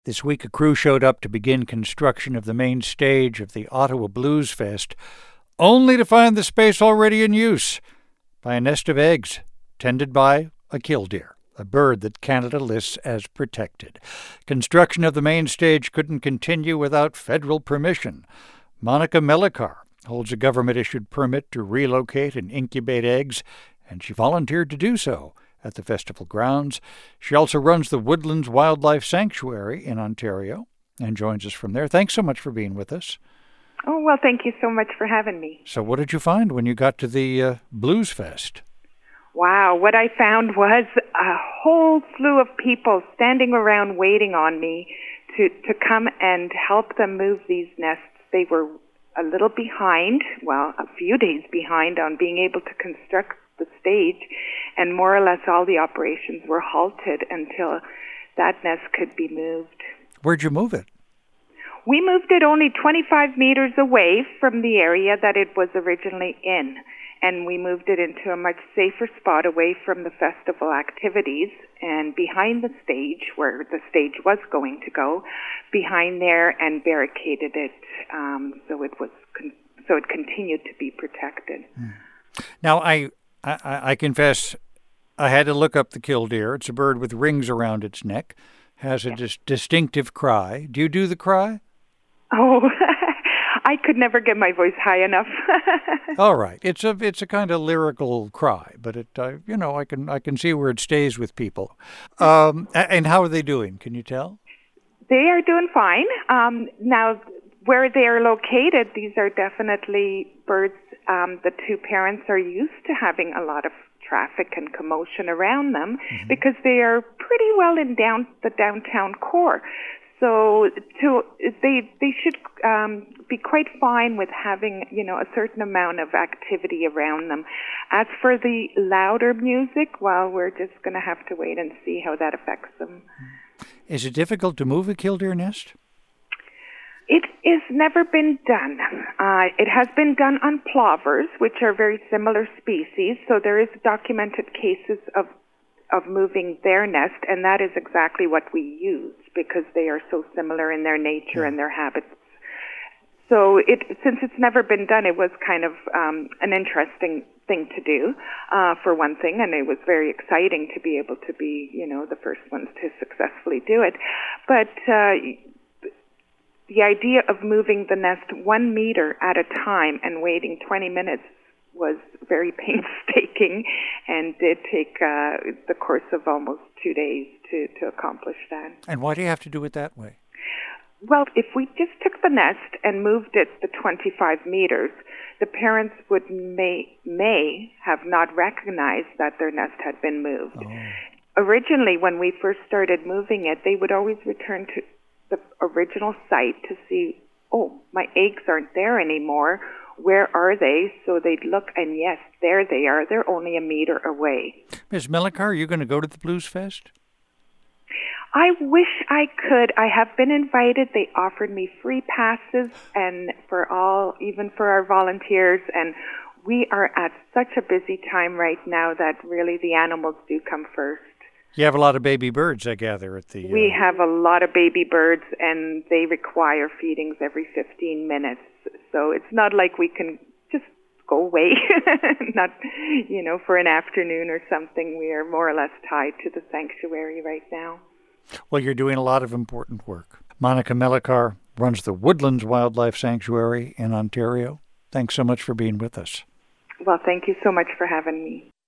This week, a crew showed up to begin construction of the main stage of the Ottawa Blues Fest, only to find the space already in use by a nest of eggs tended by a killdeer, a bird that Canada lists as protected. Construction of the main stage couldn't continue without federal permission. Monica Melikar holds a government-issued permit to relocate and incubate eggs, and she volunteered to do so at the festival grounds. She also runs the Woodlands Wildlife Sanctuary in Ontario and joins us from there. Thanks so much for being with us. Oh, well, thank you so much for having me. So what did you find when you got to the Blues Fest? Wow, what I found was a whole slew of people standing around waiting on me to come and help them move these nests. They were a little behind, well, a few days behind on being able to construct the stage, and more or less all the operations were halted until that nest could be moved. Where'd you move it? We moved it only 25 meters away from the area that it was originally in, and we moved it into a much safer spot away from the festival activities and behind the stage, where the stage was going to go, behind there, and barricaded it so it continued to be protected. Now, I confess I had to look up the killdeer. It's a bird with rings around its neck, has a distinctive cry. Do you do the cry? Oh, I could never get my voice high enough. All right, it's a kind of lyrical cry, but I can see where it stays with people. And how are they doing? Can you tell? They are doing fine. Now, where they are located, these are definitely birds. The two parents are used to having a lot of traffic and commotion around them because they are pretty well in the downtown core. So they should be quite fine with having, a certain amount of activity around them. As for the louder music, well, we're just going to have to wait and see how that affects them. Is it difficult to move a killdeer nest? It has never been done. It has been done on plovers, which are very similar species. So there is documented cases of moving their nest, and that is exactly what we use because they are so similar in their nature and their habits. So since it's never been done, it was kind of an interesting thing to do, for one thing, and it was very exciting to be able to be, the first ones to successfully do it. But the idea of moving the nest 1 meter at a time and waiting 20 minutes was very painstaking and did take the course of almost 2 days to accomplish that. And why do you have to do it that way? Well, if we just took the nest and moved it the 25 meters, the parents may have not recognized that their nest had been moved. Oh. Originally, when we first started moving it, they would always return to the original site to see, oh, my eggs aren't there anymore. Where are they? So they'd look, and yes, there they are. They're only 1 meter away. Ms. Melikar, are you going to go to the Blues Fest? I wish I could. I have been invited. They offered me free passes, and even for our volunteers, and we are at such a busy time right now that really the animals do come first. You have a lot of baby birds, I gather, at the... We have a lot of baby birds, and they require feedings every 15 minutes. So it's not like we can just go away, not, for an afternoon or something. We are more or less tied to the sanctuary right now. Well, you're doing a lot of important work. Monica Melikar runs the Woodlands Wildlife Sanctuary in Ontario. Thanks so much for being with us. Well, thank you so much for having me.